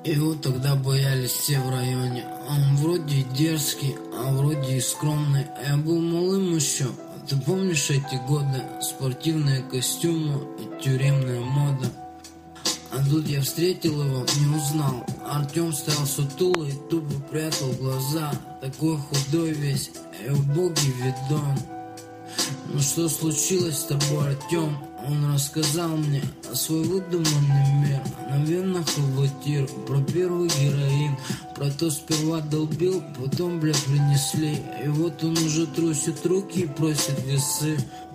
Его тогда боялись все в районе. Он вроде и дерзкий, а вроде и скромный. А я был малым еще. Ты помнишь эти годы? Спортивные костюмы и тюремная мода. А тут я встретил его, не узнал. Артем стоял сутулый, тупо прятал глаза. Такой худой весь и убогий видон. Ну что случилось с тобой, Артем? Он рассказал мне о свой выдуманный мир. На венах аватир, про первый героин. Про то сперва долбил, потом, принесли. И вот он уже трусит руки и просит весы.